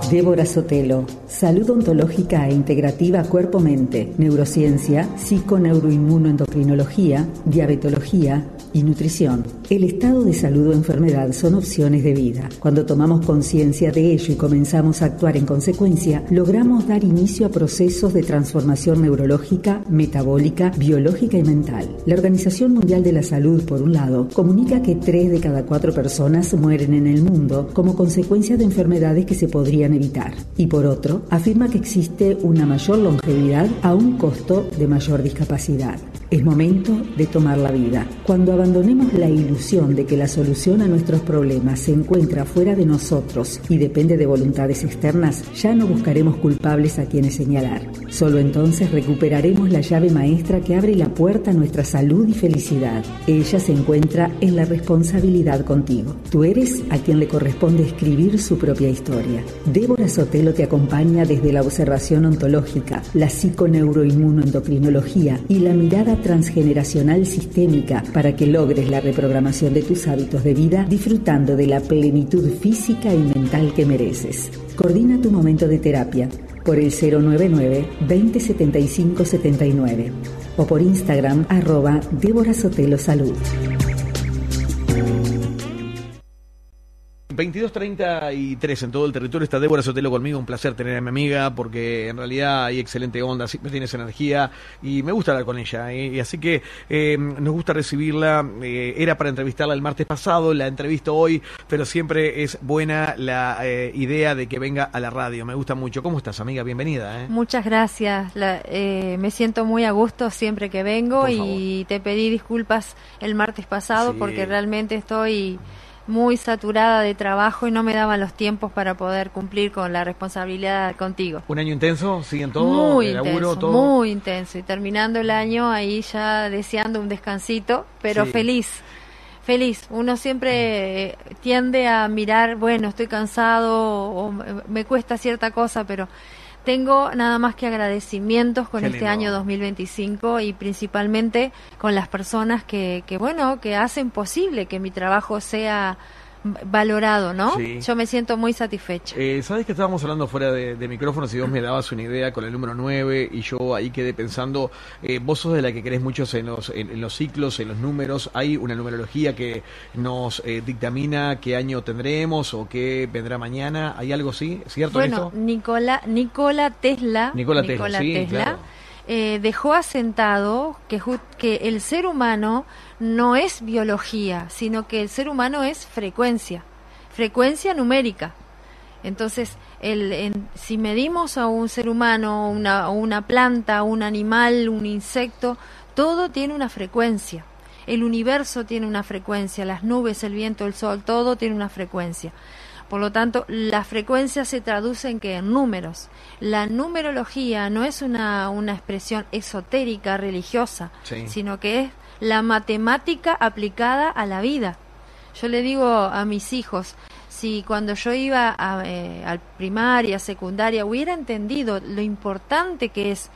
Débora Sotelo, salud ontológica e integrativa cuerpo-mente, neurociencia, psiconeuroinmunoendocrinología, diabetología y nutrición. El estado de salud o enfermedad son opciones de vida. Cuando tomamos conciencia de ello y comenzamos a actuar en consecuencia, logramos dar inicio a procesos de transformación neurológica, metabólica, biológica y mental. La Organización Mundial de la Salud, por un lado, comunica que 3 de cada 4 personas mueren en el mundo como consecuencia de enfermedades que se podrían evitar. Y por otro, afirma que existe una mayor longevidad a un costo de mayor discapacidad. Es momento de tomar la vida. Cuando abandonemos la ilusión de que la solución a nuestros problemas se encuentra fuera de nosotros y depende de voluntades externas, ya no buscaremos culpables a quienes señalar. Solo entonces recuperaremos la llave maestra que abre la puerta a nuestra salud y felicidad. Ella se encuentra en la responsabilidad contigo. Tú eres a quien le corresponde escribir su propia historia. Débora Sotelo te acompaña desde la observación ontológica, la psiconeuroinmunoendocrinología y la mirada transgeneracional sistémica para que logres la reprogramación de tus hábitos de vida disfrutando de la plenitud física y mental que mereces. Coordina tu momento de terapia por el 099-2075-79 o por Instagram @Débora Sotelo Salud. 22:33 en todo el territorio. Está Débora Sotelo conmigo. Un placer tener a mi amiga porque en realidad hay excelente onda, siempre tienes energía y me gusta hablar con ella. Y así que nos gusta recibirla. Era para entrevistarla el martes pasado, la entrevisto hoy, pero siempre es buena la idea de que venga a la radio. Me gusta mucho. ¿Cómo estás, amiga? Bienvenida. Muchas gracias. Me siento muy a gusto siempre que vengo y te pedí disculpas el martes pasado porque realmente estoy muy saturada de trabajo y no me daban los tiempos para poder cumplir con la responsabilidad contigo. ¿Un año intenso? ¿Siguen todo? Muy ¿El intenso, laburo, todo? muy intenso. Y terminando el año ahí ya deseando un descansito, pero feliz. Uno siempre tiende a mirar, bueno, estoy cansado o me cuesta cierta cosa, pero tengo nada más que agradecimientos con este año 2025 y principalmente con las personas que hacen posible que mi trabajo sea valorado, ¿no? Sí. Yo me siento muy satisfecha. ¿Sabes que estábamos hablando fuera de micrófonos y vos me dabas una idea con el número 9 y yo ahí quedé pensando, vos sos de la que crees mucho en los ciclos, en los números? ¿Hay una numerología que nos dictamina qué año tendremos o qué vendrá mañana? ¿Hay algo así? ¿Cierto esto? Nikola Tesla, Claro. Dejó asentado que el ser humano no es biología, sino que el ser humano es frecuencia numérica. Entonces, si medimos a un ser humano, una planta, un animal, un insecto, todo tiene una frecuencia. El universo tiene una frecuencia, las nubes, el viento, el sol, todo tiene una frecuencia. Por lo tanto, la frecuencia se traduce en números. La numerología no es una expresión esotérica, religiosa, sino que es la matemática aplicada a la vida. Yo le digo a mis hijos, si cuando yo iba a primaria, secundaria, hubiera entendido lo importante que es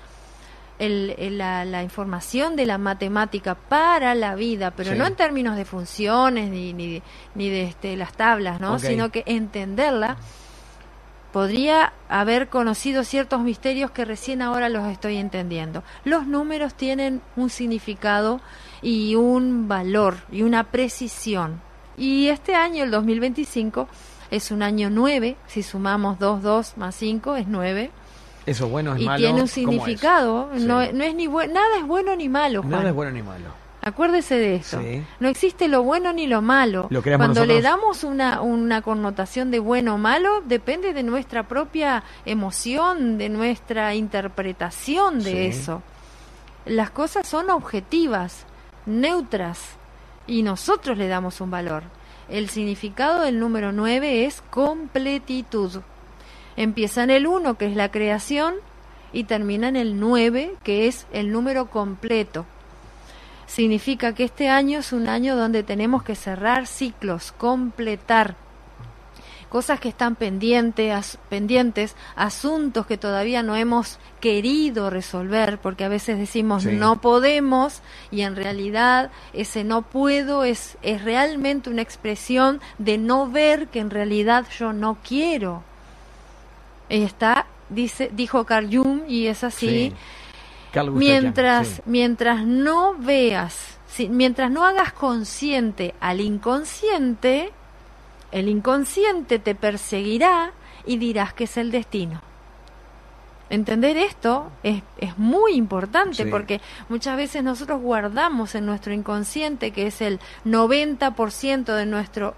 la información de la matemática para la vida, pero no en términos de funciones ni de las tablas, ¿no? Sino que entenderla, podría haber conocido ciertos misterios que recién ahora los estoy entendiendo. Los números tienen un significado y un valor y una precisión. Y este año, el 2025, es un año 9, si sumamos 2 más 5 es 9. ¿Eso bueno es malo? Y tiene un significado, no es nada es bueno ni malo, Juan. Nada es bueno ni malo. Acuérdese de esto. No existe lo bueno ni lo malo. Cuando le damos una connotación de bueno o malo, depende de nuestra propia emoción, de nuestra interpretación de eso. Las cosas son objetivas, neutras, y nosotros le damos un valor. El significado del número 9 es completitud. Empieza en el 1, que es la creación, y termina en el 9, que es el número completo. Significa que este año es un año donde tenemos que cerrar ciclos, completar cosas que están pendientes, asuntos que todavía no hemos querido resolver, porque a veces decimos no podemos, y en realidad ese no puedo es realmente una expresión de no ver que en realidad yo no quiero. Dijo Carl Jung, y es así. Sí. Carl Gustav Jung, Mientras no veas, mientras no hagas consciente al inconsciente, el inconsciente te perseguirá y dirás que es el destino. Entender esto es muy importante, porque muchas veces nosotros guardamos en nuestro inconsciente, que es el 90% de nuestro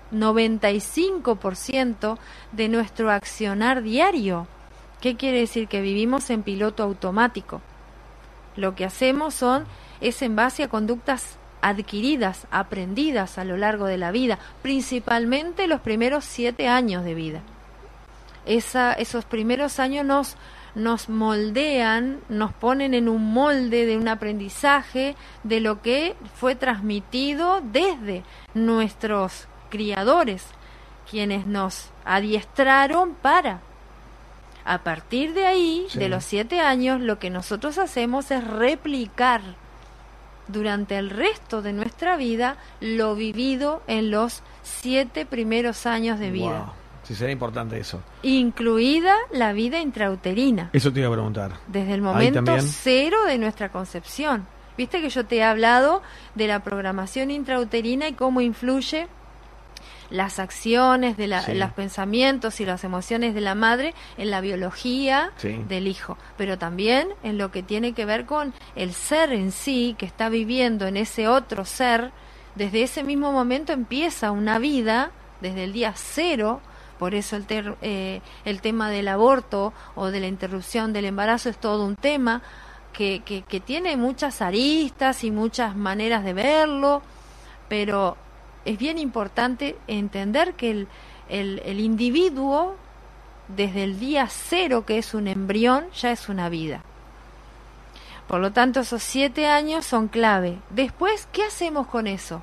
95% de nuestro accionar diario. ¿Qué quiere decir? Que vivimos en piloto automático. Lo que hacemos es en base a conductas adquiridas, aprendidas a lo largo de la vida, principalmente los primeros 7 años de vida. Esos primeros años nos moldean, nos ponen en un molde de un aprendizaje de lo que fue transmitido desde nuestros criadores, quienes nos adiestraron para. A partir de ahí, de los 7 años, lo que nosotros hacemos es replicar durante el resto de nuestra vida lo vivido en los 7 primeros años de vida. Wow. Sí, sería importante eso. Incluida la vida intrauterina. Eso te iba a preguntar. Desde el momento 0 de nuestra concepción. Viste que yo te he hablado de la programación intrauterina y cómo influye las acciones, los pensamientos y las emociones de la madre en la biología del hijo, pero también en lo que tiene que ver con el ser en sí, que está viviendo en ese otro ser. Desde ese mismo momento empieza una vida, desde el día 0. Por eso el tema del aborto o de la interrupción del embarazo es todo un tema que tiene muchas aristas y muchas maneras de verlo, pero es bien importante entender que el individuo, desde el día 0, que es un embrión, ya es una vida. Por lo tanto, esos 7 años son clave. Después, ¿qué hacemos con eso?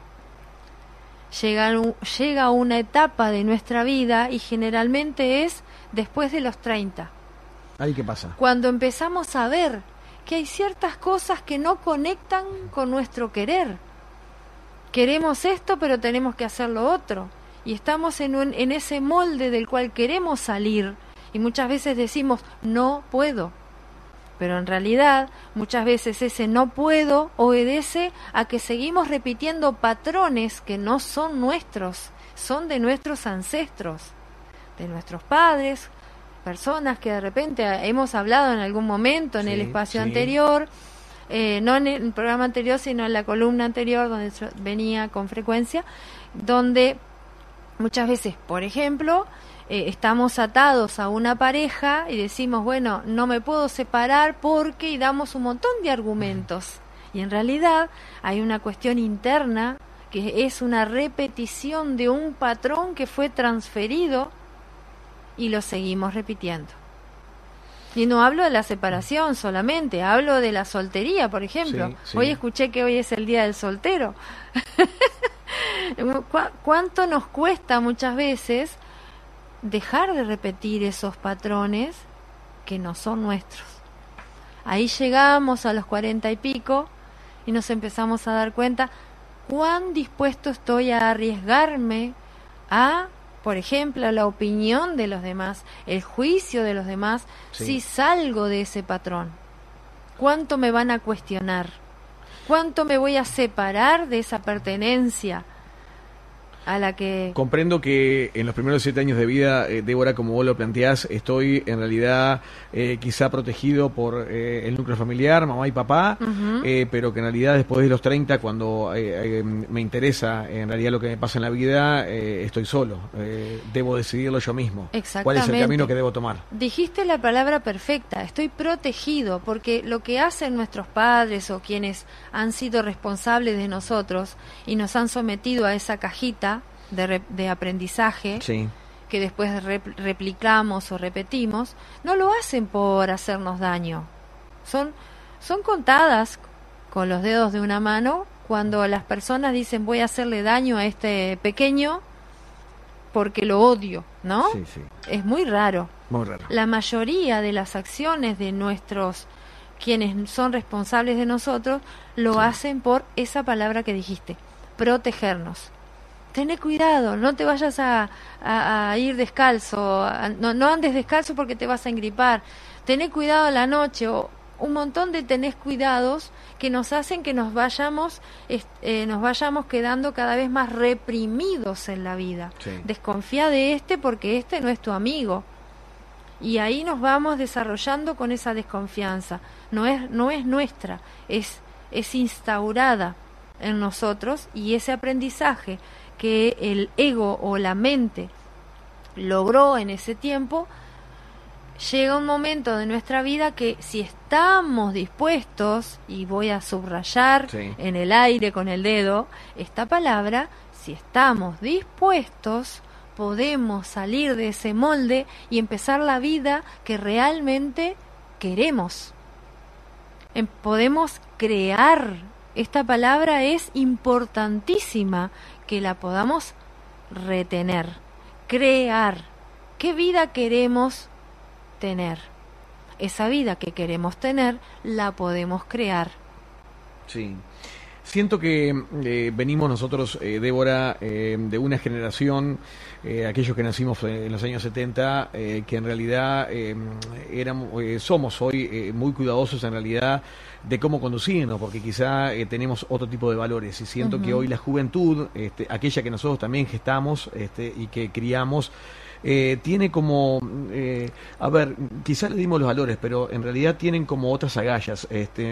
Llega una etapa de nuestra vida, y generalmente es después de los 30. ¿Ahí qué pasa? Cuando empezamos a ver que hay ciertas cosas que no conectan con nuestro querer. Queremos esto, pero tenemos que hacer lo otro. Y estamos en ese molde del cual queremos salir. Y muchas veces decimos, no puedo. Pero en realidad, muchas veces ese no puedo obedece a que seguimos repitiendo patrones que no son nuestros, son de nuestros ancestros, de nuestros padres, personas que de repente hemos hablado en algún momento en el espacio anterior, no en el programa anterior, sino en la columna anterior donde venía con frecuencia, donde muchas veces, por ejemplo, estamos atados a una pareja y decimos, bueno, no me puedo separar porque, y damos un montón de argumentos. Y en realidad hay una cuestión interna que es una repetición de un patrón que fue transferido y lo seguimos repitiendo. Y no hablo de la separación solamente, hablo de la soltería, por ejemplo. Hoy escuché que hoy es el día del soltero. ¿Cuánto nos cuesta muchas veces dejar de repetir esos patrones que no son nuestros? Ahí llegamos a los 40 y pico y nos empezamos a dar cuenta cuán dispuesto estoy a arriesgarme a, por ejemplo, la opinión de los demás, el juicio de los demás, si salgo de ese patrón. ¿Cuánto me van a cuestionar? ¿Cuánto me voy a separar de esa pertenencia a la que... Comprendo que en los primeros 7 años de vida, Débora, como vos lo planteás, estoy en realidad quizá protegido por el núcleo familiar, mamá y papá, pero que en realidad después de los 30, cuando me interesa en realidad lo que me pasa en la vida, estoy solo. Debo decidirlo yo mismo. Exactamente. ¿Cuál es el camino que debo tomar? Dijiste la palabra perfecta, estoy protegido, porque lo que hacen nuestros padres o quienes han sido responsables de nosotros y nos han sometido a esa cajita de aprendizaje que después replicamos o repetimos, no lo hacen por hacernos daño. Son contadas con los dedos de una mano cuando las personas dicen voy a hacerle daño a este pequeño porque lo odio, ¿no? Es muy raro. Muy raro. La mayoría de las acciones de nuestros, quienes son responsables de nosotros, lo hacen por esa palabra que dijiste, protegernos. Tené cuidado, no te vayas a ir descalzo, no andes descalzo porque te vas a engripar, tené cuidado a la noche, o un montón de tenés cuidados que nos hacen que nos vayamos quedando cada vez más reprimidos en la vida. Sí. Desconfía de porque este no es tu amigo. Y ahí nos vamos desarrollando con esa desconfianza. No es nuestra, es instaurada en nosotros, y ese aprendizaje que el ego o la mente logró en ese tiempo, llega un momento de nuestra vida que si estamos dispuestos, y voy a subrayar en el aire con el dedo esta palabra, si estamos dispuestos, podemos salir de ese molde y empezar la vida que realmente queremos. Podemos crear. Esta palabra es importantísima que la podamos retener. Crear. ¿Qué vida queremos tener? Esa vida que queremos tener la podemos crear. Sí. Siento que venimos nosotros, Débora, de una generación, aquellos que nacimos en los años 70, que en realidad somos hoy muy cuidadosos en realidad de cómo conducirnos, porque quizá tenemos otro tipo de valores, y siento que hoy la juventud, aquella que nosotros también gestamos y que criamos, tiene como, quizás le dimos los valores, pero en realidad tienen como otras agallas,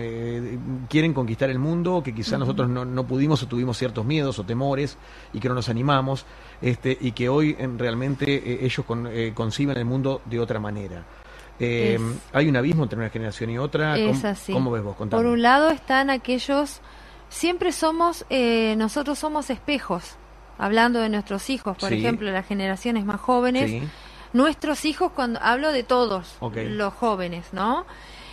quieren conquistar el mundo, que quizás nosotros no pudimos, o tuvimos ciertos miedos o temores, y que no nos animamos, y que hoy realmente ellos conciben el mundo de otra manera. Hay un abismo entre una generación y otra. ¿Cómo ves vos? Contame. Por un lado están aquellos, siempre nosotros somos espejos. Hablando de nuestros hijos, por ejemplo, las generaciones más jóvenes, nuestros hijos, cuando hablo de todos los jóvenes, ¿no?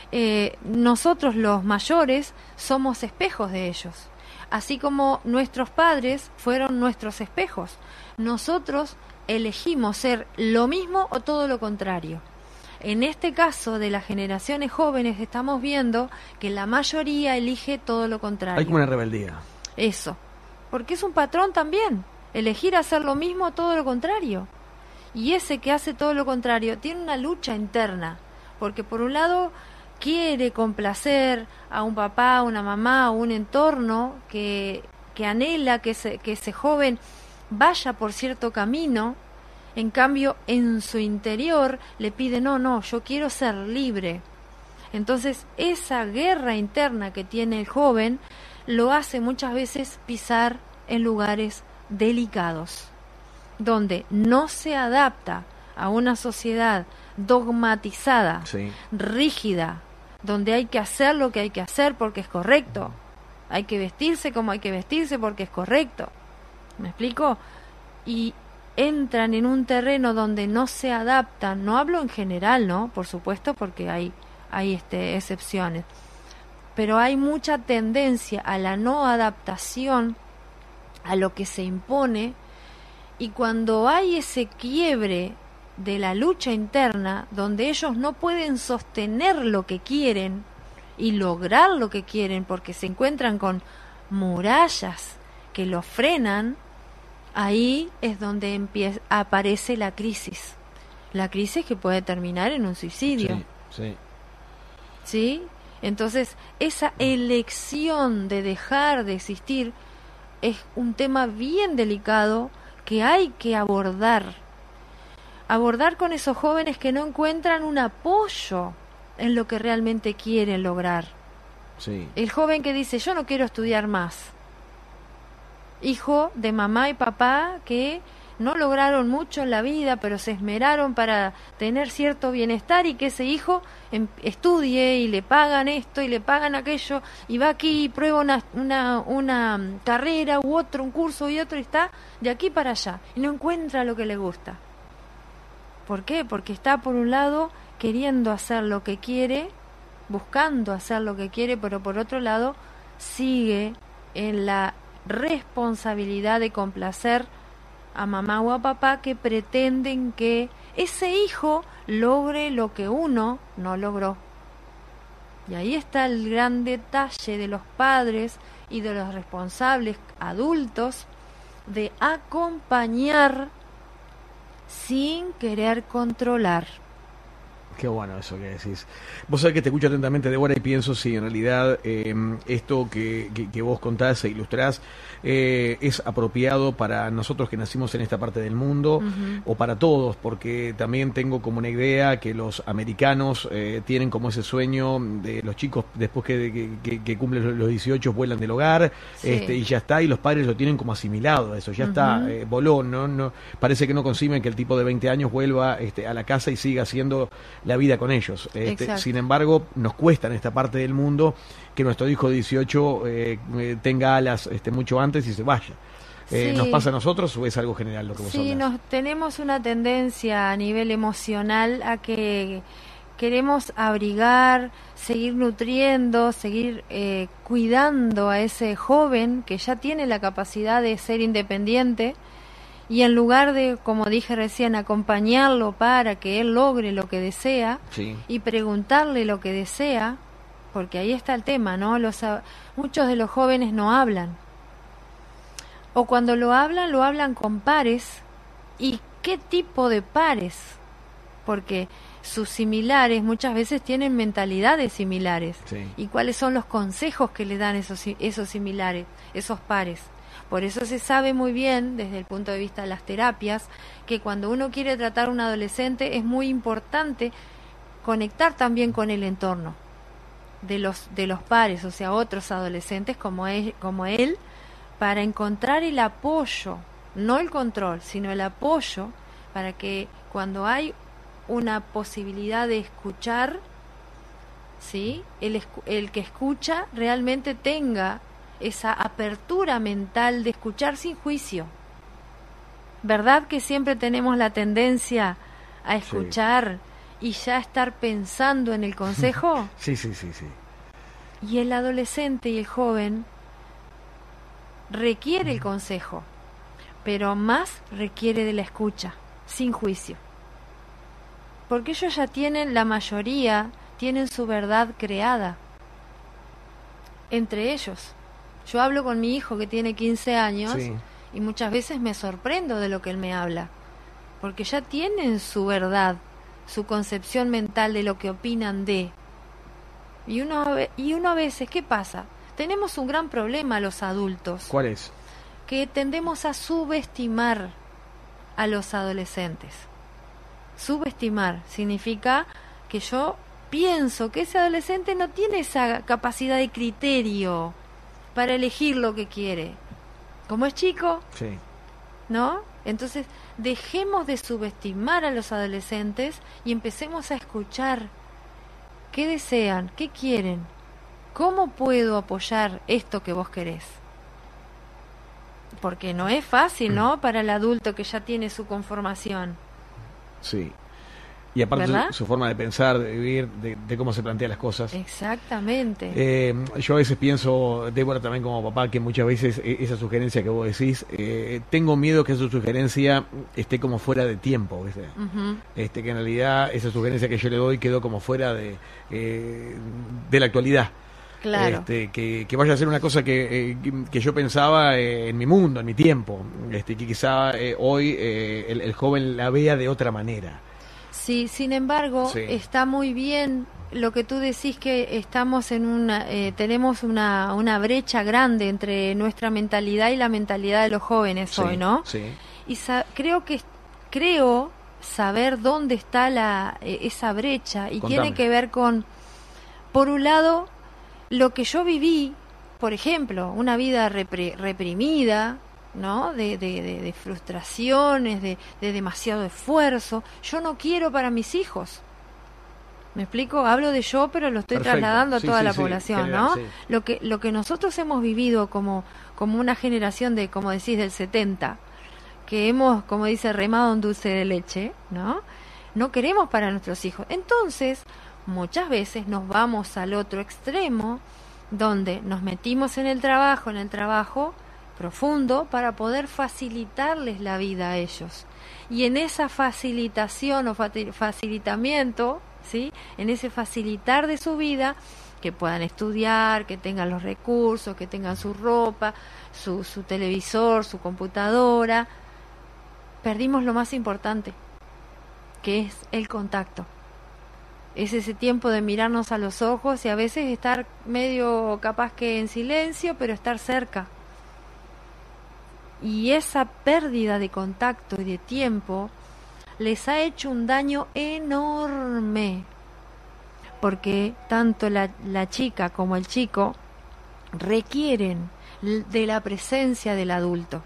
Nosotros los mayores somos espejos de ellos, así como nuestros padres fueron nuestros espejos. Nosotros elegimos ser lo mismo o todo lo contrario. En este caso de las generaciones jóvenes estamos viendo que la mayoría elige todo lo contrario. Hay como una rebeldía. Eso, porque es un patrón también. Elegir hacer lo mismo o todo lo contrario. Y ese que hace todo lo contrario tiene una lucha interna, porque por un lado quiere complacer a un papá, a una mamá, a un entorno que anhela que ese joven vaya por cierto camino. En cambio, en su interior le pide, no, yo quiero ser libre. Entonces, esa guerra interna que tiene el joven lo hace muchas veces pisar en lugares delicados, donde no se adapta a una sociedad dogmatizada, rígida, donde hay que hacer lo que hay que hacer porque es correcto, hay que vestirse como hay que vestirse porque es correcto. ¿Me explico? Y entran en un terreno donde no se adaptan. No hablo en general, ¿no? Por supuesto, porque hay excepciones, pero hay mucha tendencia a la no adaptación a lo que se impone, y cuando hay ese quiebre de la lucha interna, donde ellos no pueden sostener lo que quieren y lograr lo que quieren porque se encuentran con murallas que los frenan, ahí es donde aparece la crisis que puede terminar en un suicidio. ¿Sí? Entonces, esa elección de dejar de existir es un tema bien delicado que hay que abordar con esos jóvenes que no encuentran un apoyo en lo que realmente quieren lograr. El joven que dice, yo no quiero estudiar más, hijo de mamá y papá que no lograron mucho en la vida, pero se esmeraron para tener cierto bienestar, y que ese hijo estudie y le pagan esto y le pagan aquello, y va aquí y prueba una carrera u otro, un curso y otro, y está de aquí para allá y no encuentra lo que le gusta. ¿Por qué? Porque está por un lado queriendo hacer lo que quiere, buscando hacer lo que quiere, pero por otro lado sigue en la responsabilidad de complacer a mamá o a papá, que pretenden que ese hijo logre lo que uno no logró. Y ahí está el gran detalle de los padres y de los responsables adultos, de acompañar sin querer controlar. Qué bueno eso que decís. Vos sabés que te escucho atentamente, Débora, y pienso si en realidad esto que vos contás e ilustrás es apropiado para nosotros que nacimos en esta parte del mundo, o para todos, porque también tengo como una idea que los americanos tienen como ese sueño de los chicos después que cumplen los 18 vuelan del hogar, Sí. y ya está, y los padres lo tienen como asimilado a eso, ya está, voló, no parece que no conciben que el tipo de 20 años vuelva a la casa y siga haciendo la vida con ellos. Exacto. Sin embargo, nos cuesta en esta parte del mundo que nuestro hijo de 18 tenga alas mucho antes y se vaya. Sí. ¿Nos pasa a nosotros o es algo general lo que vos Sí, hablás? tenemos una tendencia a nivel emocional a que queremos abrigar, seguir nutriendo, seguir cuidando a ese joven que ya tiene la capacidad de ser independiente, y en lugar de, como dije recién, acompañarlo para que él logre lo que desea, Sí. y preguntarle lo que desea, porque ahí está el tema, ¿no? Muchos de los jóvenes no hablan, o cuando lo hablan con pares. ¿Y qué tipo de pares? Porque sus similares muchas veces tienen mentalidades similares. Sí. ¿Y cuáles son los consejos que le dan esos similares, esos pares? Por eso se sabe muy bien, desde el punto de vista de las terapias, que cuando uno quiere tratar a un adolescente es muy importante conectar también con el entorno de los pares, o sea, otros adolescentes como él, para encontrar el apoyo, no el control, sino el apoyo, para que cuando hay una posibilidad de escuchar, ¿sí? El que escucha realmente tenga esa apertura mental de escuchar sin juicio. ¿Verdad que siempre tenemos la tendencia a escuchar y ya estar pensando en el consejo? Sí. Y el adolescente y el joven requiere el consejo, pero más requiere de la escucha, sin juicio. Porque ellos ya tienen, la mayoría, tienen su verdad creada entre ellos. Yo hablo con mi hijo que tiene 15 años Sí. y muchas veces me sorprendo de lo que él me habla, porque ya tienen su verdad, su concepción mental de lo que opinan de. Y uno a veces, ¿qué pasa? Tenemos un gran problema los adultos, ¿Cuál es? que tendemos a subestimar a los adolescentes. Subestimar significa que yo pienso que ese adolescente no tiene esa capacidad de criterio para elegir lo que quiere. Como es chico, Sí. ¿no? Entonces, dejemos de subestimar a los adolescentes y empecemos a escuchar qué desean, qué quieren, cómo puedo apoyar esto que vos querés. Porque no es fácil, ¿no? Para el adulto que ya tiene su conformación. Sí. Y aparte ¿Verdad? su forma de pensar, de vivir, de cómo se plantea las cosas. Exactamente. Yo a veces pienso, Débora, también como papá, que muchas veces esa sugerencia que vos decís, tengo miedo que esa sugerencia esté como fuera de tiempo, ¿viste? Ujú. Que en realidad esa sugerencia que yo le doy quedó como fuera de la actualidad. Claro. Que vaya a ser una cosa que yo pensaba en mi mundo, en mi tiempo, que quizá hoy el joven la vea de otra manera. Sí, sin embargo, Sí. está muy bien lo que tú decís, que estamos en tenemos una brecha grande entre nuestra mentalidad y la mentalidad de los jóvenes Sí, hoy, ¿no? Sí. Y creo saber dónde está esa brecha, y Contame. tiene que ver con, por un lado, lo que yo viví, por ejemplo, una vida reprimida, ¿no? De frustraciones, de demasiado esfuerzo. Yo no quiero para mis hijos. ¿Me explico? Hablo de yo, pero lo estoy Perfecto. trasladando a Sí, toda sí, la sí, población, general, ¿no? sí. Lo que nosotros hemos vivido como una generación de, como decís, del 70, que hemos, como dice, remado en dulce de leche, ¿no? No queremos para nuestros hijos. Entonces, muchas veces nos vamos al otro extremo, donde nos metimos en el trabajo profundo, para poder facilitarles la vida a ellos. Y en esa facilitación o facilitamiento, ¿sí? En ese facilitar de su vida, que puedan estudiar, que tengan los recursos, que tengan su ropa, su televisor, su computadora. Perdimos lo más importante, que es el contacto. Es ese tiempo de mirarnos a los ojos y a veces estar medio capaz que en silencio, pero estar cerca. Y esa pérdida de contacto y de tiempo les ha hecho un daño enorme, porque tanto la chica como el chico requieren de la presencia del adulto.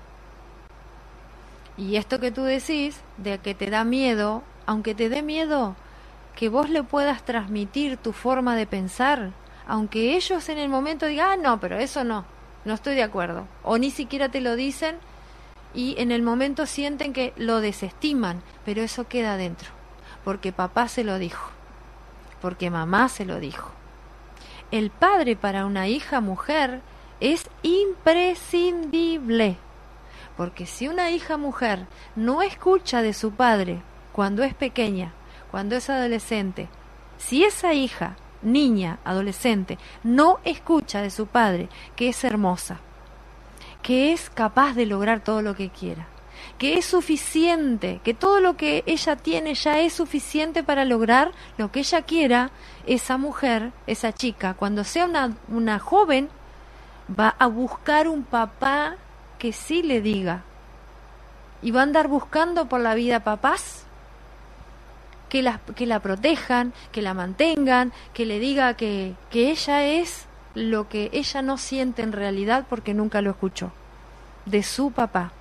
Y esto que tú decís, de que te da miedo, aunque te dé miedo, que vos le puedas transmitir tu forma de pensar, aunque ellos en el momento digan, no, pero eso no estoy de acuerdo, o ni siquiera te lo dicen, y en el momento sienten que lo desestiman, pero eso queda adentro, porque papá se lo dijo, porque mamá se lo dijo. El padre para una hija mujer es imprescindible, porque si una hija mujer no escucha de su padre cuando es pequeña, cuando es adolescente, si esa hija, niña, adolescente, no escucha de su padre que es hermosa, que es capaz de lograr todo lo que quiera, que es suficiente, que todo lo que ella tiene ya es suficiente para lograr lo que ella quiera, esa mujer, esa chica, cuando sea una joven, va a buscar un papá que sí le diga, y va a andar buscando por la vida papás que la protejan, que la mantengan, que le diga que ella es lo que ella no siente en realidad porque nunca lo escuchó de su papá.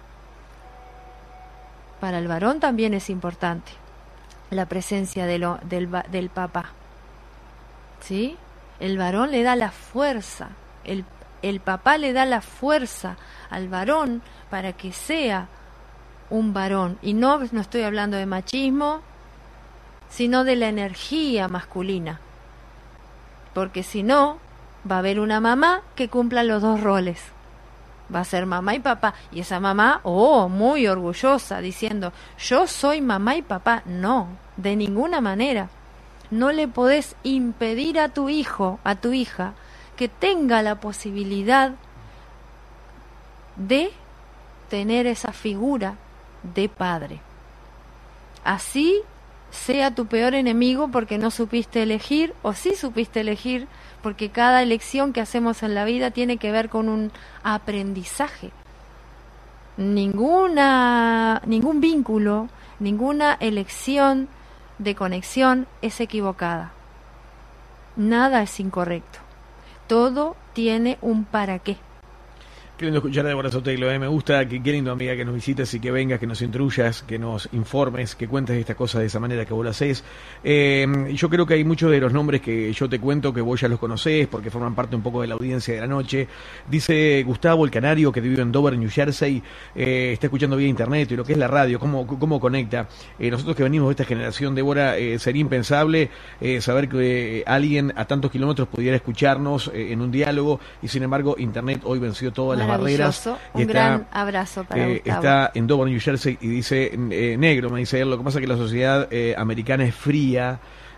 Para el varón también es importante la presencia del papá, ¿sí? El varón le da la fuerza, el papá le da la fuerza al varón para que sea un varón. Y no estoy hablando de machismo, sino de la energía masculina, porque si no, va a haber una mamá que cumpla los dos roles, va a ser mamá y papá, y esa mamá, muy orgullosa, diciendo, yo soy mamá y papá. No, de ninguna manera. No le podés impedir a tu hijo, a tu hija, que tenga la posibilidad de tener esa figura de padre. Así sea tu peor enemigo porque no supiste elegir, o sí supiste elegir, porque cada elección que hacemos en la vida tiene que ver con un aprendizaje. Ningún vínculo, ninguna elección de conexión es equivocada. Nada es incorrecto. Todo tiene un para qué. Qué lindo escuchar a Débora Sotelo, me gusta, qué lindo, amiga, que nos visites y que vengas, que nos instruyas, que nos informes, que cuentes estas cosas de esa manera que vos lo hacés. Yo creo que hay muchos de los nombres que yo te cuento que vos ya los conocés porque forman parte un poco de la audiencia de la noche. Dice Gustavo, el canario, que vive en Dover, New Jersey, está escuchando vía internet y lo que es la radio, cómo conecta. Nosotros que venimos de esta generación, Débora, sería impensable saber que alguien a tantos kilómetros pudiera escucharnos en un diálogo, y sin embargo internet hoy venció todas las barreras. Un gran abrazo para Gustavo. Está en Dover, New Jersey, y dice, negro, me dice él, lo que pasa es que la sociedad americana es fría,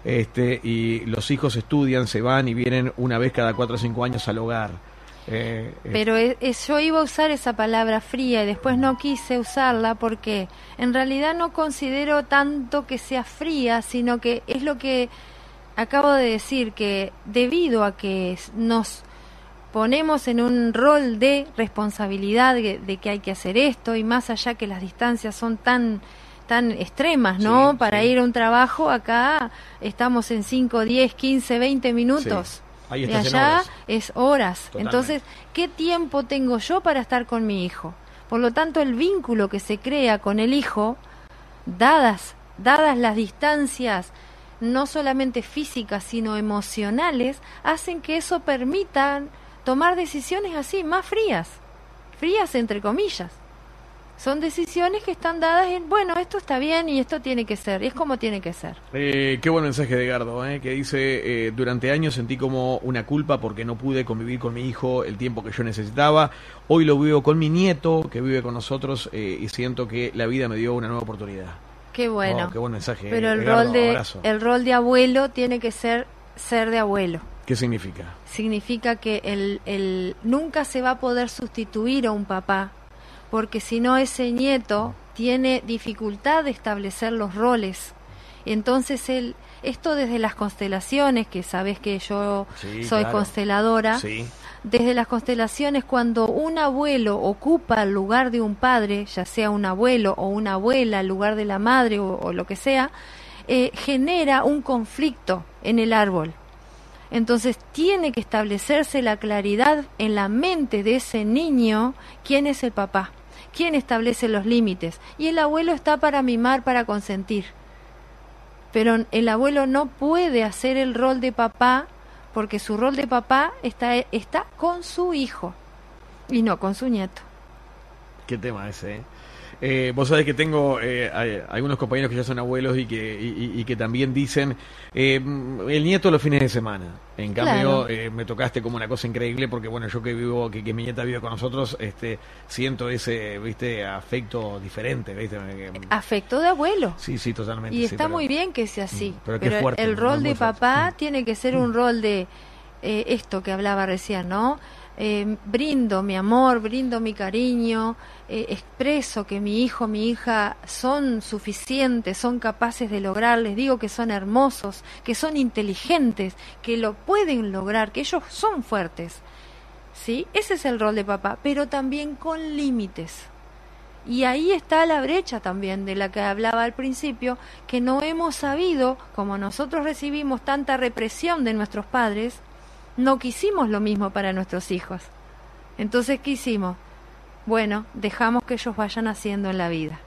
y los hijos estudian, se van y vienen una vez cada 4 o 5 años al hogar. Pero yo iba a usar esa palabra fría y después no quise usarla porque en realidad no considero tanto que sea fría, sino que es lo que acabo de decir, que debido a que nos ponemos en un rol de responsabilidad de que hay que hacer esto, y más allá que las distancias son tan extremas, ¿no? Sí, para sí. ir a un trabajo, acá estamos en 5, 10, 15, 20 minutos. Sí. Ahí De estás en allá horas. es horas. Totalmente. Entonces, ¿qué tiempo tengo yo para estar con mi hijo? Por lo tanto, el vínculo que se crea con el hijo, dadas las distancias, no solamente físicas, sino emocionales, hacen que eso permita tomar decisiones así, más frías entre comillas. Son decisiones que están dadas en, bueno, esto está bien y esto tiene que ser, y es como tiene que ser. Qué buen mensaje de Gardo, que dice, durante años sentí como una culpa porque no pude convivir con mi hijo el tiempo que yo necesitaba. Hoy lo vivo con mi nieto, que vive con nosotros, y siento que la vida me dio una nueva oportunidad. Qué bueno. Qué buen mensaje. Pero Gardo, abrazo. el rol de abuelo tiene que ser de abuelo. ¿Qué significa? Significa que el nunca se va a poder sustituir a un papá, porque si no ese nieto tiene dificultad de establecer los roles. Entonces esto desde las constelaciones, que sabes que yo soy consteladora, desde las constelaciones, cuando un abuelo ocupa el lugar de un padre, ya sea un abuelo o una abuela, el lugar de la madre o lo que sea, genera un conflicto en el árbol. Entonces tiene que establecerse la claridad en la mente de ese niño, quién es el papá, quién establece los límites. Y el abuelo está para mimar, para consentir. Pero el abuelo no puede hacer el rol de papá, porque su rol de papá está con su hijo y no con su nieto. Qué tema ese, ¿eh? Vos sabés que tengo algunos compañeros que ya son abuelos y que también dicen el nieto los fines de semana. En cambio, me tocaste como una cosa increíble, porque bueno, yo que mi nieta vive con nosotros, siento ese, viste, afecto diferente, viste. Afecto de abuelo. Sí, totalmente. Y está muy bien que sea así. Pero fuerte, el rol de papá fuerte. Tiene que ser un rol de esto que hablaba recién, ¿no? Brindo mi amor, brindo mi cariño, expreso que mi hijo, mi hija son suficientes, son capaces de lograr, les digo que son hermosos, que son inteligentes, que lo pueden lograr, que ellos son fuertes, ¿sí? Ese es el rol de papá, pero también con límites. Y ahí está la brecha también de la que hablaba al principio, que no hemos sabido, como nosotros recibimos tanta represión de nuestros padres, no quisimos lo mismo para nuestros hijos. Entonces, ¿qué hicimos? Bueno, dejamos que ellos vayan haciendo en la vida.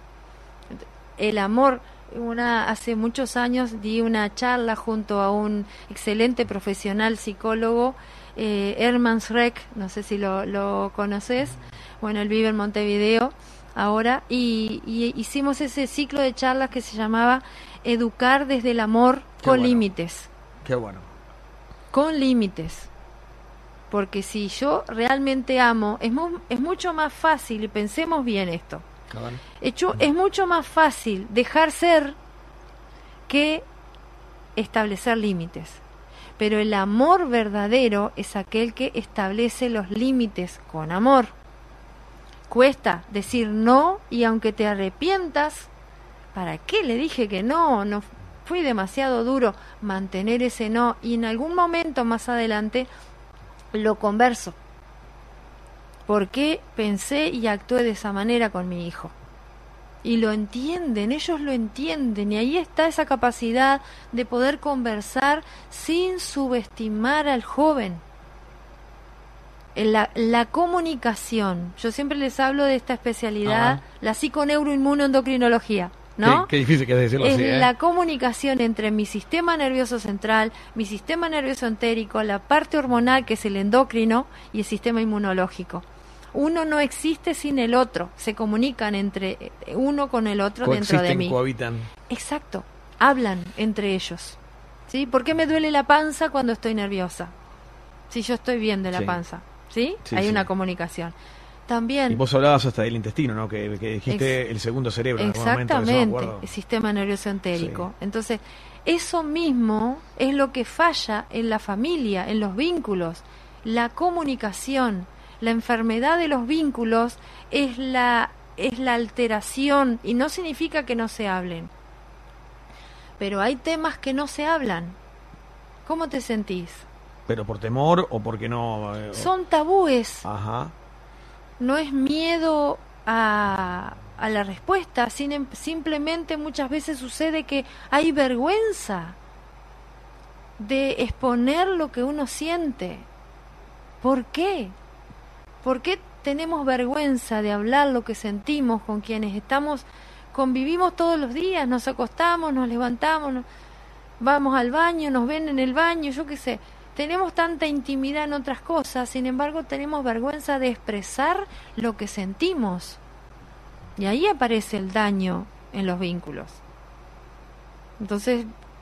El amor, hace muchos años di una charla junto a un excelente profesional psicólogo, Hermann Schreck, no sé si lo conoces. Bueno, él vive en Montevideo ahora, y hicimos ese ciclo de charlas que se llamaba Educar desde el amor con límites. Qué bueno. Con límites, porque si yo realmente amo, es mucho más fácil, y pensemos bien esto, es mucho más fácil dejar ser que establecer límites, pero el amor verdadero es aquel que establece los límites con amor. Cuesta decir no, y aunque te arrepientas, ¿para qué le dije que no? No fui demasiado duro, mantener ese no, y en algún momento más adelante lo converso. ¿Por qué pensé y actué de esa manera con mi hijo? Y lo entienden, ellos lo entienden, y ahí está esa capacidad de poder conversar sin subestimar al joven. La comunicación, yo siempre les hablo de esta especialidad, la psiconeuroinmunoendocrinología, ¿no? Qué difícil que es decirlo así, la comunicación entre mi sistema nervioso central, mi sistema nervioso entérico, la parte hormonal, que es el endocrino, y el sistema inmunológico. Uno no existe sin el otro, se comunican entre uno con el otro. Coexisten, dentro de mí. Cohabitan. Exacto, hablan entre ellos. ¿Sí? ¿Por qué me duele la panza cuando estoy nerviosa? Si yo estoy bien de la panza, ¿sí? Hay una comunicación. También. Y vos hablabas hasta del intestino, ¿no? Que dijiste el segundo cerebro. Exactamente, el sistema nervioso entérico. Sí. Entonces, eso mismo es lo que falla en la familia, en los vínculos. La comunicación, la enfermedad de los vínculos es la alteración, y no significa que no se hablen. Pero hay temas que no se hablan. ¿Cómo te sentís? ¿Pero por temor o porque no? Son tabúes. Ajá. No es miedo a la respuesta, simplemente muchas veces sucede que hay vergüenza de exponer lo que uno siente. ¿Por qué? ¿Por qué tenemos vergüenza de hablar lo que sentimos con quienes convivimos todos los días? Nos acostamos, nos levantamos, vamos al baño, nos ven en el baño, yo qué sé. Tenemos tanta intimidad en otras cosas, sin embargo tenemos vergüenza de expresar lo que sentimos. Y ahí aparece el daño en los vínculos. Entonces,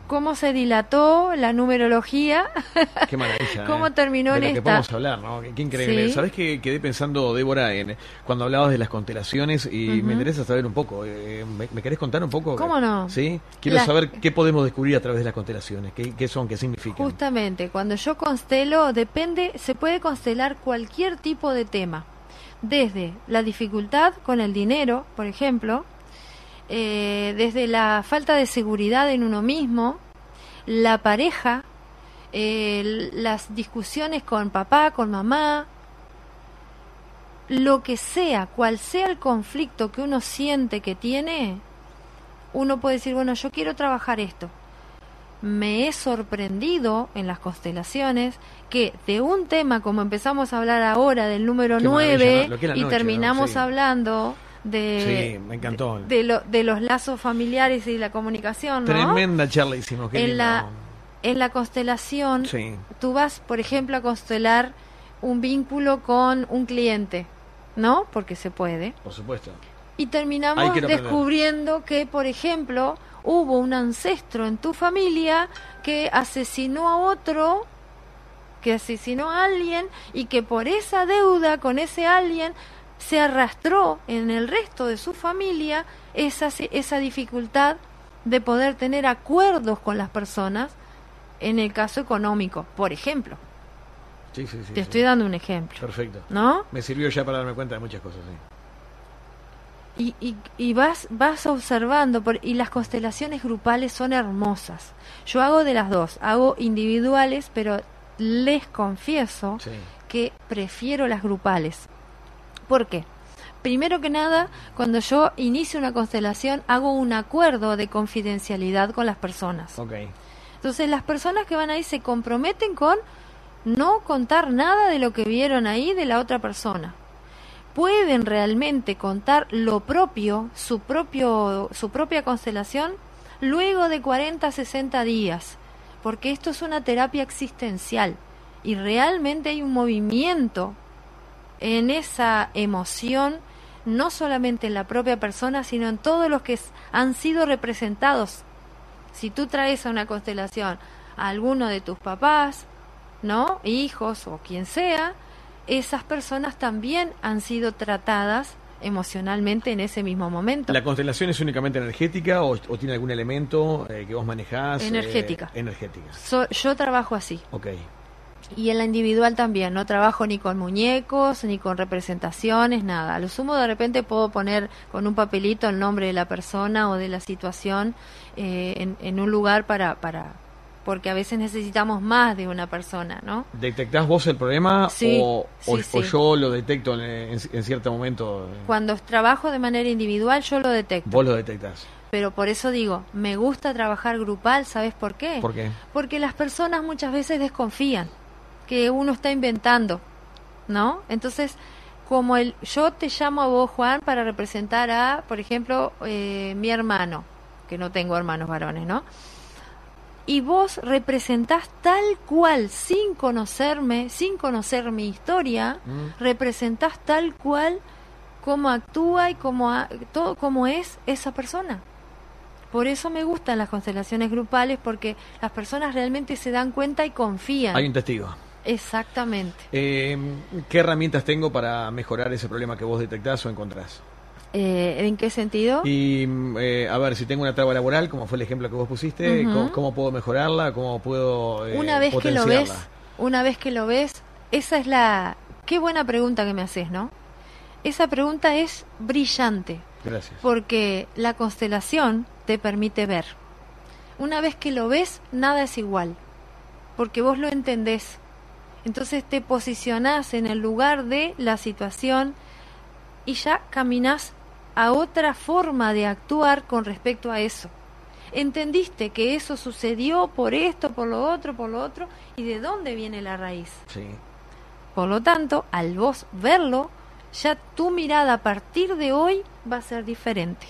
cómo se dilató la numerología, Qué maravilla. cómo terminó de en lo que esta... podemos hablar, ¿no? Qué increíble. Sí. ¿Sabés que quedé pensando, Débora, cuando hablabas de las constelaciones y me interesa saber un poco? ¿Me querés contar un poco? ¿Cómo no? ¿Sí? Quiero saber qué podemos descubrir a través de las constelaciones, qué son, qué significan. Justamente, cuando yo constelo, se puede constelar cualquier tipo de tema, desde la dificultad con el dinero, por ejemplo, desde la falta de seguridad en uno mismo, la pareja, las discusiones con papá, con mamá, lo que sea, cual sea el conflicto que uno siente que tiene, uno puede decir, bueno, yo quiero trabajar esto. Me he sorprendido en las constelaciones que de un tema como empezamos a hablar ahora del número 9 ¿no? y terminamos Sí. hablando de, Sí, me encantó. de los lazos familiares y la comunicación, ¿no? Tremenda charla hicimos, qué lindo. En la constelación, Sí. tú vas, por ejemplo, a constelar un vínculo con un cliente, ¿no? Porque se puede. Por supuesto. Y terminamos Ahí quiero aprender. descubriendo que, por ejemplo, hubo un ancestro en tu familia que asesinó a otro, que asesinó a alguien, y que por esa deuda con ese alguien se arrastró en el resto de su familia esa dificultad de poder tener acuerdos con las personas en el caso económico, por ejemplo. Sí, sí, sí. Te sí. estoy dando un ejemplo, Perfecto. ¿no? Me sirvió ya para darme cuenta de muchas cosas, sí. Y vas observando, y las constelaciones grupales son hermosas. Yo hago de las dos, hago individuales, pero les confieso Sí. que prefiero las grupales. ¿Por qué? Primero que nada, cuando yo inicio una constelación, hago un acuerdo de confidencialidad con las personas. Ok. Entonces las personas que van ahí se comprometen con no contar nada de lo que vieron ahí de la otra persona. Pueden realmente contar lo propio, su propia constelación, luego de 40 a 60 días, porque esto es una terapia existencial y realmente hay un movimiento en esa emoción, no solamente en la propia persona, sino en todos los que han sido representados. Si tú traes a una constelación a alguno de tus papás, ¿no? Hijos o quien sea, esas personas también han sido tratadas emocionalmente en ese mismo momento. ¿La constelación es únicamente energética o tiene algún elemento que vos manejás? Energética. Energética. Yo trabajo así. Ok. Y en la individual también, no trabajo ni con muñecos, ni con representaciones, nada. A lo sumo de repente puedo poner con un papelito el nombre de la persona o de la situación en un lugar porque a veces necesitamos más de una persona, ¿no? ¿Detectás vos el problema Sí, o sí. yo lo detecto en cierto momento? Cuando trabajo de manera individual yo lo detecto. Vos lo detectás. Pero por eso digo, me gusta trabajar grupal, ¿sabes por qué? ¿Por qué? Porque las personas muchas veces desconfían que uno está inventando, ¿no? Entonces, como yo te llamo a vos, Juan, para representar a, por ejemplo, mi hermano, que no tengo hermanos varones, ¿no? Y vos representás tal cual, sin conocerme, sin conocer mi historia, representás tal cual cómo actúa y todo cómo es esa persona. Por eso me gustan las constelaciones grupales, porque las personas realmente se dan cuenta y confían. Hay un testigo. Exactamente. ¿Qué herramientas tengo para mejorar ese problema que vos detectás o encontrás? ¿En qué sentido? Y a ver, si tengo una traba laboral, como fue el ejemplo que vos pusiste, ¿cómo puedo mejorarla? ¿Cómo puedo una vez que lo ves, esa es qué buena pregunta que me haces, ¿no? Esa pregunta es brillante. Gracias. Porque la constelación te permite ver. Una vez que lo ves, nada es igual, porque vos lo entendés. Entonces te posicionás en el lugar de la situación y ya caminás a otra forma de actuar con respecto a eso. Entendiste que eso sucedió por esto, por lo otro, y de dónde viene la raíz. Sí. Por lo tanto, al vos verlo, ya tu mirada a partir de hoy va a ser diferente.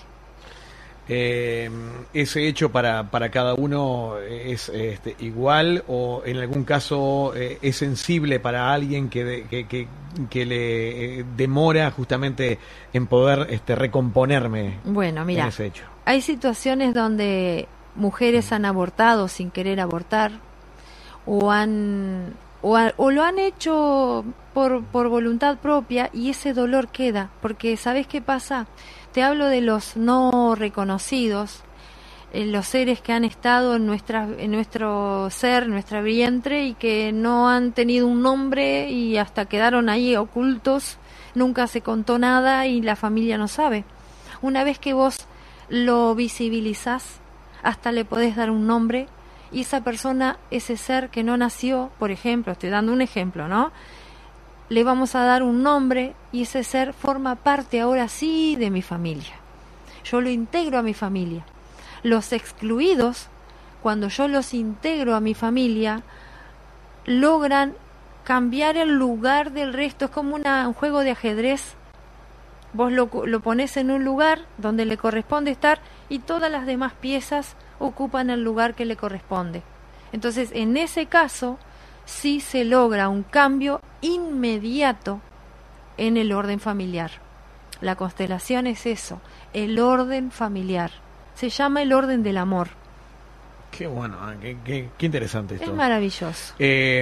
¿Ese hecho para cada uno es igual o en algún caso es sensible para alguien que le demora justamente en poder recomponerme Bueno, mira, en ese hecho? hay situaciones donde mujeres han abortado sin querer abortar, o lo han hecho por voluntad propia, y ese dolor queda, porque ¿sabes qué pasa? Te hablo de los no reconocidos, los seres que han estado en nuestro ser, nuestra vientre, y que no han tenido un nombre y hasta quedaron ahí ocultos, nunca se contó nada y la familia no sabe. Una vez que vos lo visibilizás, hasta le podés dar un nombre, y esa persona, ese ser que no nació, por ejemplo, estoy dando un ejemplo, ¿no? Le vamos a dar un nombre y ese ser forma parte ahora sí de mi familia. Yo lo integro a mi familia. Los excluidos, cuando yo los integro a mi familia, logran cambiar el lugar del resto. Es como un juego de ajedrez. Vos lo pones en un lugar donde le corresponde estar y todas las demás piezas ocupan el lugar que le corresponde. Entonces, en ese caso, sí se logra un cambio inmediato en el orden familiar. La constelación es eso, el orden familiar. Se llama el orden del amor. Qué bueno, qué interesante esto. Es maravilloso. Te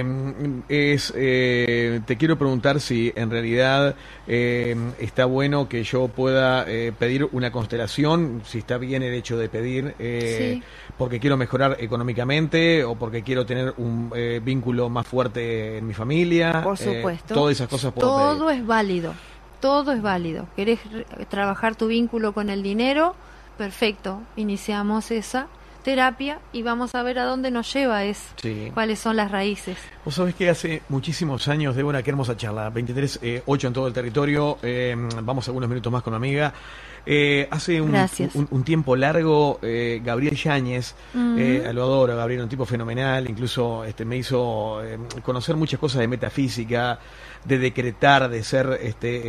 quiero preguntar si en realidad está bueno que yo pueda pedir una constelación, si está bien el hecho de pedir, Sí. porque quiero mejorar económicamente o porque quiero tener un vínculo más fuerte en mi familia. Por supuesto. Todas esas cosas puedo Todo pedir. es válido. Todo es válido. ¿Querés trabajar tu vínculo con el dinero? Perfecto. Iniciamos esa terapia y vamos a ver a dónde nos lleva Sí. cuáles son las raíces. Vos sabés que hace muchísimos años, Débora, qué hermosa charla, 23:08 en todo el territorio, vamos algunos minutos más con una amiga. Hace un tiempo largo, Gabriel Yáñez, lo adoro, Gabriel, un tipo fenomenal, incluso me hizo conocer muchas cosas de metafísica, de decretar, de ser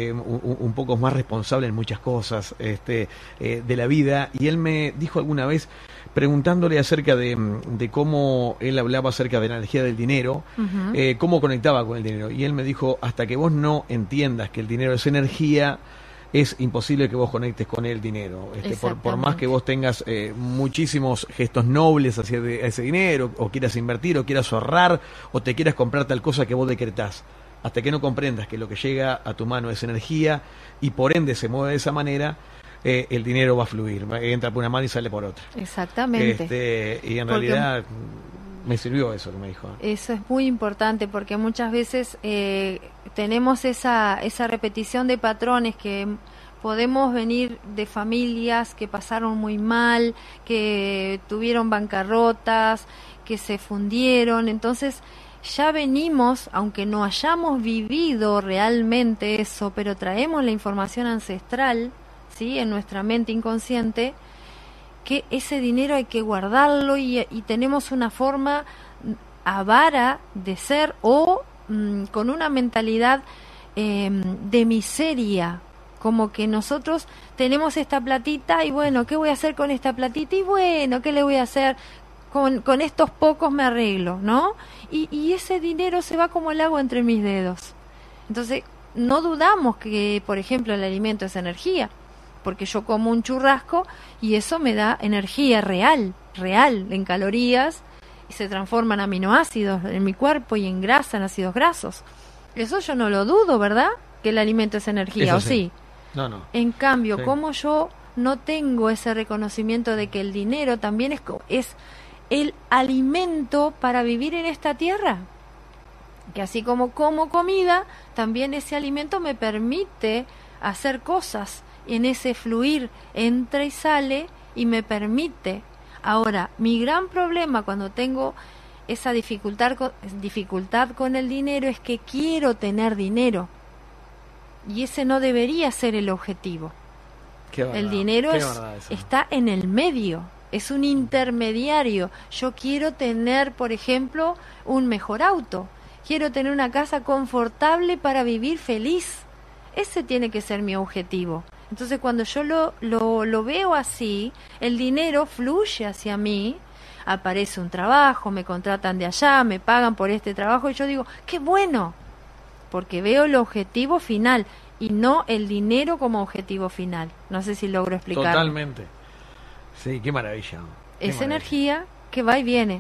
un poco más responsable en muchas cosas de la vida, y él me dijo alguna vez, preguntándole acerca de cómo él hablaba acerca de la energía del dinero, cómo conectaba con el dinero, y él me dijo, hasta que vos no entiendas que el dinero es energía, es imposible que vos conectes con el dinero. Por más que vos tengas muchísimos gestos nobles hacia ese dinero, o quieras invertir, o quieras ahorrar, o te quieras comprar tal cosa que vos decretás, hasta que no comprendas que lo que llega a tu mano es energía y por ende se mueve de esa manera, el dinero va a fluir, entra por una mano y sale por otra. Exactamente. Y en realidad me sirvió eso que me dijo. Eso es muy importante porque muchas veces tenemos esa repetición de patrones, que podemos venir de familias que pasaron muy mal, que tuvieron bancarrotas, que se fundieron. Entonces ya venimos, aunque no hayamos vivido realmente eso, pero traemos la información ancestral, ¿sí?, en nuestra mente inconsciente, que ese dinero hay que guardarlo y tenemos una forma avara de ser o con una mentalidad de miseria, como que nosotros tenemos esta platita y bueno, ¿qué voy a hacer con esta platita? Y bueno, ¿qué le voy a hacer? Con estos pocos me arreglo, ¿no? Y ese dinero se va como el agua entre mis dedos. Entonces, no dudamos que, por ejemplo, el alimento es energía, porque yo como un churrasco y eso me da energía real, en calorías, y se transforma en aminoácidos en mi cuerpo y en grasa, en ácidos grasos. Eso yo no lo dudo, ¿verdad? Que el alimento es energía, eso ¿o sí? No. En cambio, Sí. como yo no tengo ese reconocimiento de que el dinero también es el alimento para vivir en esta tierra, que así como comida, también ese alimento me permite hacer cosas. En ese fluir entra y sale y me permite. Ahora, mi gran problema cuando tengo esa dificultad con el dinero es que quiero tener dinero, y ese no debería ser el objetivo. El dinero está en el medio, es un intermediario. Yo quiero tener, por ejemplo, un mejor auto, quiero tener una casa confortable para vivir feliz. Ese tiene que ser mi objetivo. Entonces, cuando yo lo veo así, el dinero fluye hacia mí, aparece un trabajo, me contratan de allá, me pagan por este trabajo, y yo digo, ¡qué bueno! Porque veo el objetivo final y no el dinero como objetivo final. No sé si logro explicar. Totalmente. Sí, qué maravilla. Es energía que va y viene.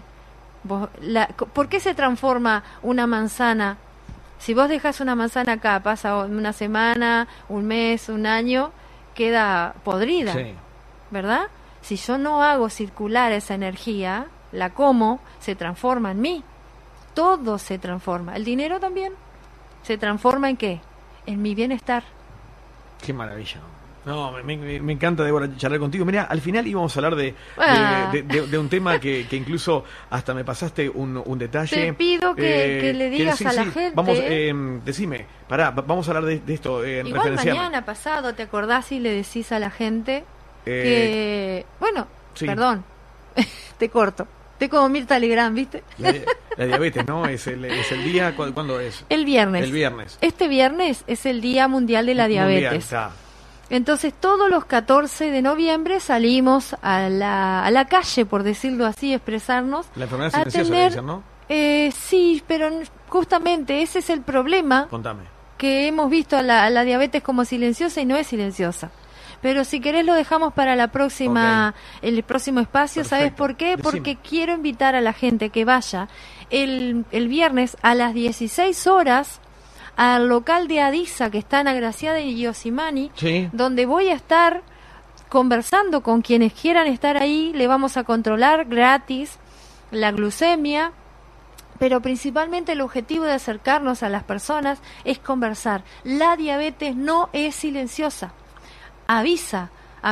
¿Por qué se transforma una manzana? Si vos dejas una manzana acá, pasa una semana, un mes, un año, queda podrida, ¿verdad? Si yo no hago circular esa energía, la como, se transforma en mí. Todo se transforma. El dinero también se transforma ¿en qué? En mi bienestar. Qué maravilla. No, me encanta, Débora, charlar contigo. Mira, al final íbamos a hablar de un tema que incluso hasta me pasaste un detalle. Te pido que le digas a la gente. Vamos, decime, vamos a hablar de esto. Igual mañana pasado, ¿te acordás y le decís a la gente que... Bueno, perdón, te corto. Estoy como Mirta Legrand, ¿viste? La diabetes, ¿no? Es el día, ¿cuándo es? El viernes. El viernes. Este viernes es el Día Mundial de la Diabetes. Entonces, todos los 14 de noviembre salimos a la calle, por decirlo así, expresarnos. La enfermedad silenciosa, le dicen, ¿no? Sí, pero justamente ese es el problema. Contame. Que hemos visto a la diabetes como silenciosa y no es silenciosa. Pero si querés lo dejamos para la próxima, el próximo espacio. Perfecto. ¿Sabes por qué? Porque quiero invitar a la gente que vaya el viernes a las 16 horas al local de Adisa, que está en Agraciada y Yosimani, donde voy a estar conversando con quienes quieran estar ahí. Le vamos a controlar gratis la glucemia, pero principalmente el objetivo de acercarnos a las personas es conversar. La diabetes no es silenciosa. Avisa,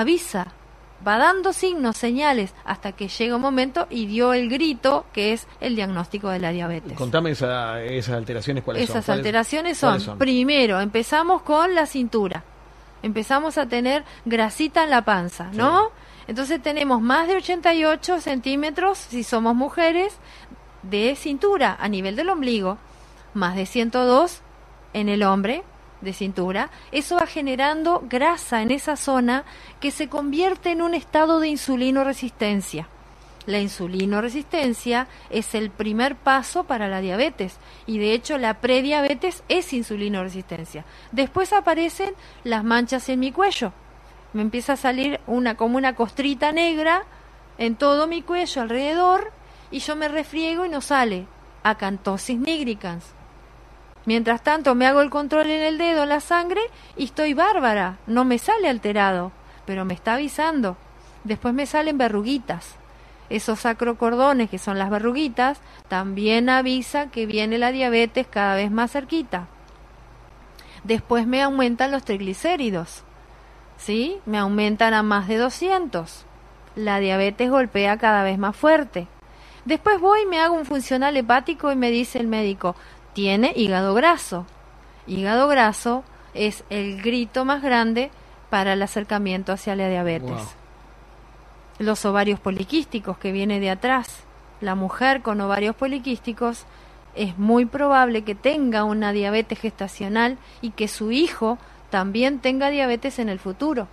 va dando signos, señales, hasta que llega un momento y dio el grito, que es el diagnóstico de la diabetes. Contame esas alteraciones, ¿cuáles son? Esas alteraciones son, primero, empezamos con la cintura. Empezamos a tener grasita en la panza, ¿no? Entonces tenemos más de 88 centímetros, si somos mujeres, de cintura a nivel del ombligo, más de 102 en el hombre, de cintura. Eso va generando grasa en esa zona que se convierte en un estado de insulinoresistencia. La insulinoresistencia es el primer paso para la diabetes y de hecho la prediabetes es insulinoresistencia. Después aparecen las manchas en mi cuello. Me empieza a salir como una costrita negra en todo mi cuello alrededor y yo me refriego y no sale. Acantosis nigricans. Mientras tanto me hago el control en el dedo, en la sangre, y estoy bárbara, no me sale alterado, pero me está avisando. Después me salen verruguitas. Esos sacrocordones, que son las verruguitas, también avisa que viene la diabetes cada vez más cerquita. Después me aumentan los triglicéridos, ¿sí? Me aumentan a más de 200. La diabetes golpea cada vez más fuerte. Después voy y me hago un funcional hepático y me dice el médico, tiene hígado graso. Hígado graso es el grito más grande para el acercamiento hacia la diabetes. Wow. Los ovarios poliquísticos, que viene de atrás. La mujer con ovarios poliquísticos es muy probable que tenga una diabetes gestacional y que su hijo también tenga diabetes en el futuro.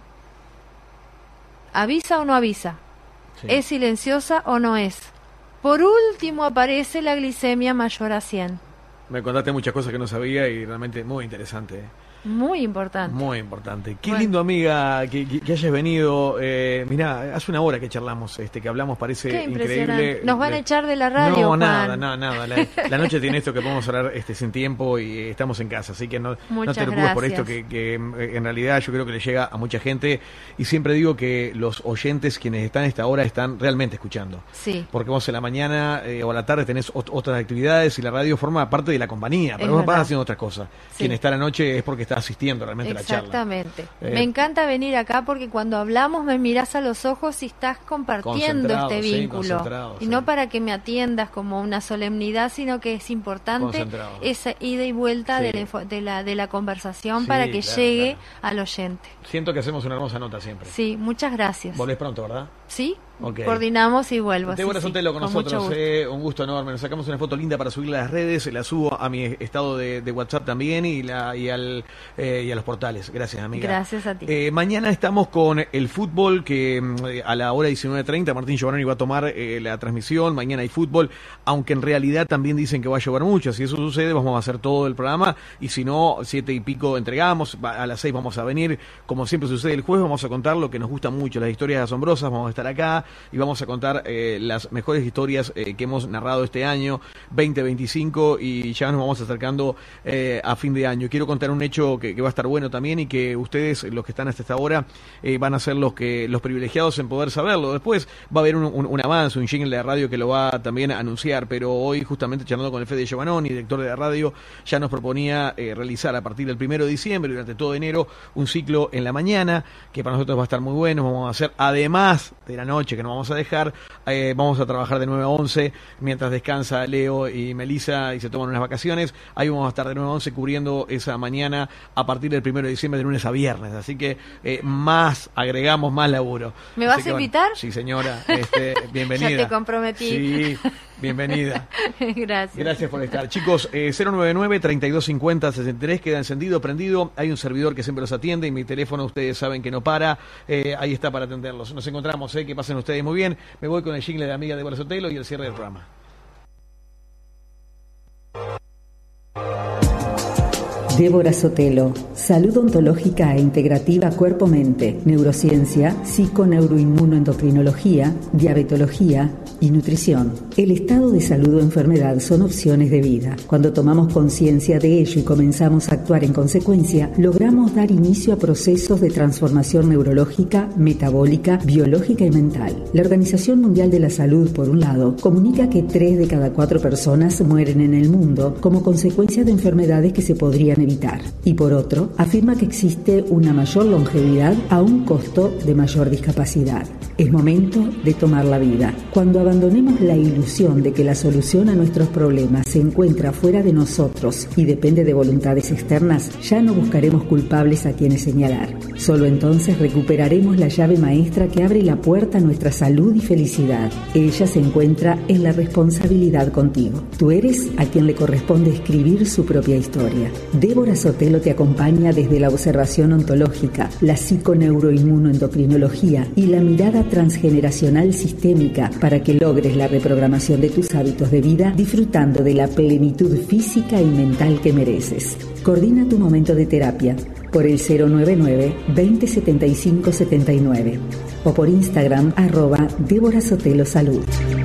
¿Avisa o no avisa? Sí. ¿Es silenciosa o no es? Por último aparece la glicemia mayor a 100. Me contaste muchas cosas que no sabía y realmente muy interesante. Muy importante. Muy importante. Qué lindo, amiga, que hayas venido. Mirá, hace una hora que charlamos, que hablamos, parece increíble. Nos van a echar de la radio, No, Juan. nada. La noche tiene esto que podemos hablar sin tiempo y estamos en casa, así que no te preocupes por esto, que en realidad yo creo que le llega a mucha gente y siempre digo que los oyentes, quienes están a esta hora, están realmente escuchando. Sí. Porque vos en la mañana o a la tarde tenés otras actividades y la radio forma parte de la compañía, pero vos vas haciendo otras cosas. Sí. Quien está a la noche es porque está asistiendo realmente a la charla. Exactamente. Me encanta venir acá porque cuando hablamos me mirás a los ojos y estás compartiendo este vínculo. Y no para que me atiendas como una solemnidad, sino que es importante esa ida y vuelta de la conversación para que llegue al oyente. Siento que hacemos una hermosa nota siempre. Sí, muchas gracias. Volvés pronto, ¿verdad? Sí. Coordinamos y vuelvo. Débora Sotelo con nosotros, un gusto enorme. Nos sacamos una foto linda para subirla a las redes, la subo a mi estado de WhatsApp también y a los portales. Gracias, amiga. Gracias a ti. Mañana estamos con el fútbol, que a la hora 19:30 Martín Giovanni va a tomar la transmisión. Mañana hay fútbol, aunque en realidad también dicen que va a llover mucho. Si eso sucede, vamos a hacer todo el programa y si no, 7 y pico entregamos, a las 6 vamos a venir. Como siempre sucede el jueves, vamos a contar lo que nos gusta mucho, las historias asombrosas, vamos a estar acá. y vamos a contar las mejores historias que hemos narrado este año 2025 y ya nos vamos acercando a fin de año. Quiero contar un hecho que va a estar bueno también y que ustedes, los que están hasta esta hora, van a ser los privilegiados en poder saberlo. Después va a haber un avance, un jingle de radio que lo va también a anunciar, pero hoy justamente charlando con el Fede Giovannoni, director de la radio, ya nos proponía realizar a partir del 1 de diciembre, durante todo enero, un ciclo en la mañana, que para nosotros va a estar muy bueno. Vamos a hacer, además de la noche, que no vamos a dejar, vamos a trabajar de 9 a 11, mientras descansa Leo y Melissa y se toman unas vacaciones. Ahí vamos a estar de 9 a 11 cubriendo esa mañana a partir del 1 de diciembre, de lunes a viernes. Así que agregamos más laburo. ¿Me vas a invitar? Sí, señora. Bienvenida. Ya te comprometí. Sí, bienvenida. Gracias. Gracias por estar. Chicos, 099-3250-63, queda encendido, prendido. Hay un servidor que siempre los atiende y mi teléfono, ustedes saben que no para. Ahí está para atenderlos. Nos encontramos, que pasen ustedes muy bien. Me voy con el jingle de amiga Débora Sotelo y el cierre del programa. Débora Sotelo, salud ontológica e integrativa cuerpo-mente, neurociencia, psiconeuroinmunoendocrinología, diabetología y nutrición. El estado de salud o enfermedad son opciones de vida. Cuando tomamos conciencia de ello y comenzamos a actuar en consecuencia, logramos dar inicio a procesos de transformación neurológica, metabólica, biológica y mental. La Organización Mundial de la Salud, por un lado, comunica que 3 de cada 4 personas mueren en el mundo como consecuencia de enfermedades que se podrían evitar. Y por otro, afirma que existe una mayor longevidad a un costo de mayor discapacidad. Es momento de tomar la vida. Cuando abandonemos la ilusión de que la solución a nuestros problemas se encuentra fuera de nosotros y depende de voluntades externas, ya no buscaremos culpables a quienes señalar. Solo entonces recuperaremos la llave maestra que abre la puerta a nuestra salud y felicidad. Ella se encuentra en la responsabilidad contigo. Tú eres a quien le corresponde escribir su propia historia. Débora Sotelo te acompaña desde la observación ontológica, la psiconeuroinmunoendocrinología y la mirada transgeneracional sistémica para que logres la reprogramación de tus hábitos de vida disfrutando de la plenitud física y mental que mereces. Coordina tu momento de terapia por el 099-2075-79 o por Instagram @Débora Sotelo Salud.